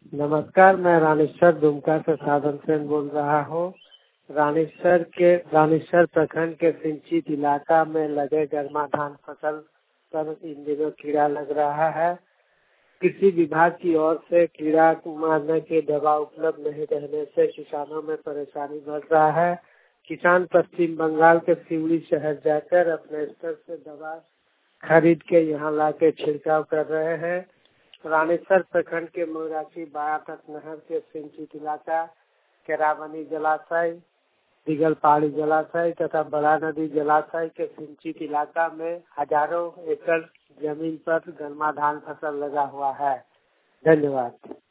नमस्कार, मैं रानीसर दुमका से साधन सेन बोल रहा हूँ। रानीसर प्रखंड के सिंचित इलाका में लगे गर्मा धान फसल पर इन दिनों कीड़ा लग रहा है। कृषि विभाग की ओर से कीड़ा मारने की दवा उपलब्ध नहीं रहने से किसानों में परेशानी बढ़ रहा है। किसान पश्चिम बंगाल के सिवड़ी शहर जाकर अपने स्तर से दवा खरीद के यहाँ लाके छिड़काव कर रहे हैं। रानीसर प्रखंड के मोरासी बायातट नहर के सिंचित इलाका, केरावनी जलाशय, दिगल पहाड़ी जलाशय तथा बड़ा नदी जलाशय के सिंचित इलाका में हजारों एकड़ जमीन पर गर्मा धान फसल लगा हुआ है। धन्यवाद।